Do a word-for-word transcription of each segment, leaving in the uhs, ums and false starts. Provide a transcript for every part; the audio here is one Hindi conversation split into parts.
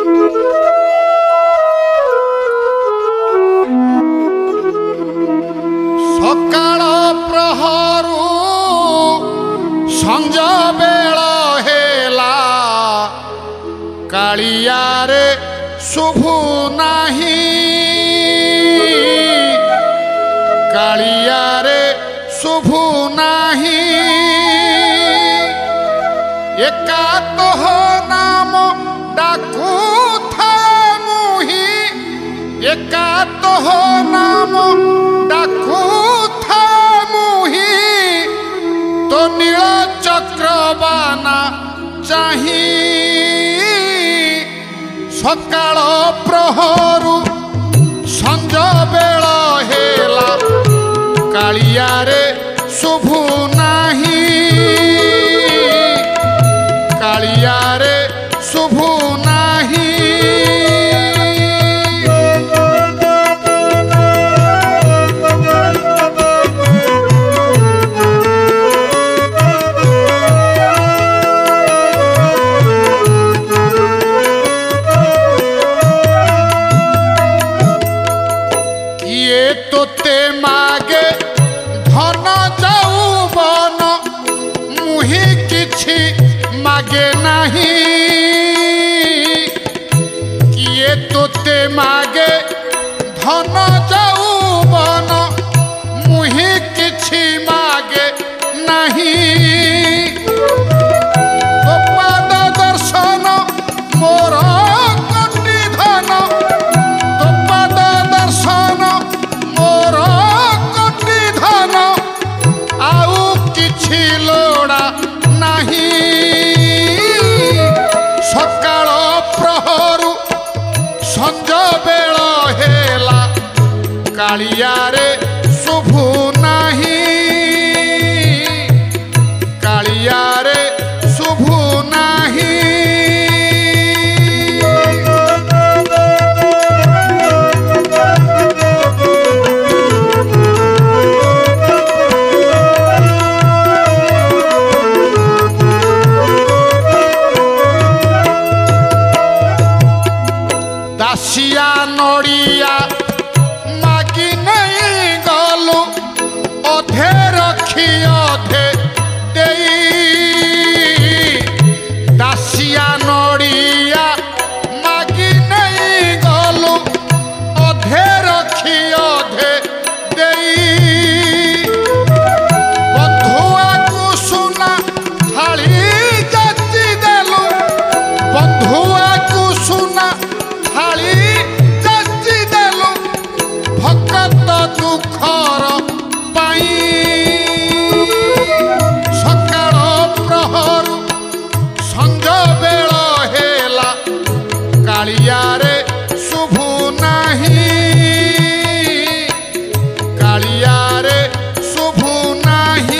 सकाळ प्रहरु संज बेल हेला कालियारे शुभु नाही कालियारे शुभु नाही एका तोह नाम डाकू था मुही एका तोह नाम डाकू था मुही तो नील चक्रबाना चाही सकाळ प्रहरु संज बेल हेला कालियारे शुभु नाही कालियारे शुभु नाही किए तोते मागे धन जाऊबन मुही किछि मागे नाही किए तोते मागे धन जाऊबन मुही किछि मागे नाही तो पाद दर्शन मोर कोटि धन तो पाद दर्शन मोर कोटि धन आउ किछि लोड़ा नाही सकाळ प्रहरु संज बेल हेला कालियारे शुभु नाही कालियारे शुभु नाही दासिया नड़िया मागी नहीं गलु अधे रखी अधे देई दासिया नड़िया मागी नहीं गलु अधे रखी अधे देई बंधुआ को सुना थाली जाची देलु बंधुआ को सुना थाली जाची देलु भक्त दुखर पाई सकाळ प्रहरु संज बेल हेला कालियारे शुभु नाही कालियारे शुभु नाही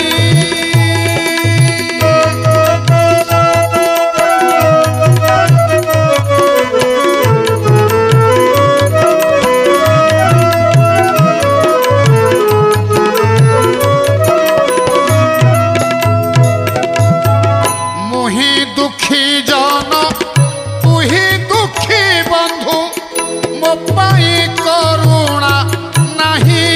मुही दुखी जन तुही दुखी बंधु मो पाई करुणा नाही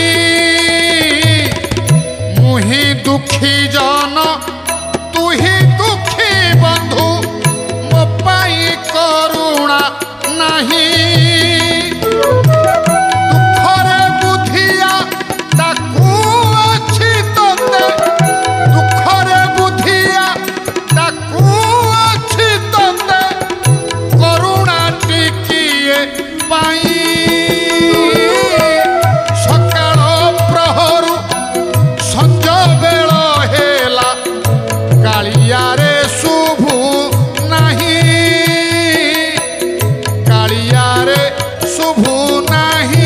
मुही दुखी जन तुही दुखी बंधु मो पाई करुणा नाही दुखरे बुधिया डाकू अछि तोते दुखरे बुधिया डाकू अछि तोते करुणा टिकिए पाई सकाळ प्रहरु संज बेल हेला कालियारे शुभु नाही कालियारे शुभु नाही